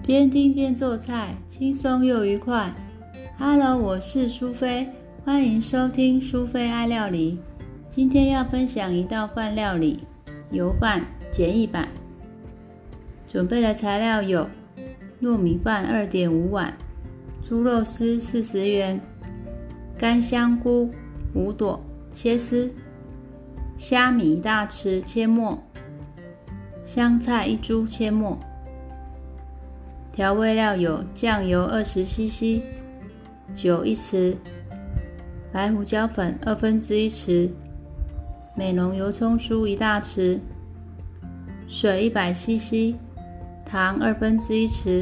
边听边做菜，轻松又愉快。Hello， 我是苏菲，欢迎收听苏菲爱料理。今天要分享一道饭料理，油饭简易版。准备的材料有糯米饭 2.5 碗，猪肉丝40元，干香菇5朵切丝，虾米1大匙切末，香菜1株切末。调味料有酱油20cc， 酒1匙，白胡椒粉1/2匙，美浓油葱酥1大匙，水100cc， 糖1/2匙。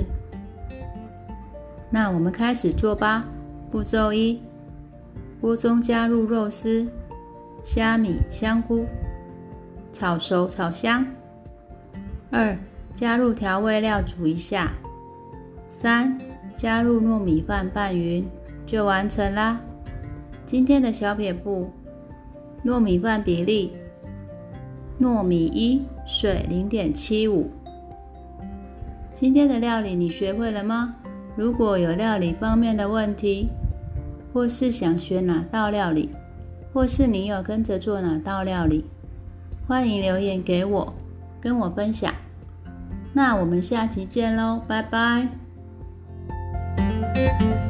那我们开始做吧。步骤1，锅中加入肉丝、虾米、香菇，炒熟炒香。2，加入调味料煮一下。3，加入糯米饭拌匀，就完成啦。今天的小撇步：糯米饭比例：糯米1，水0.75。今天的料理你学会了吗？如果有料理方面的问题，或是想学哪道料理，或是你有跟着做哪道料理，欢迎留言给我，跟我分享。那我们下期见咯，拜拜。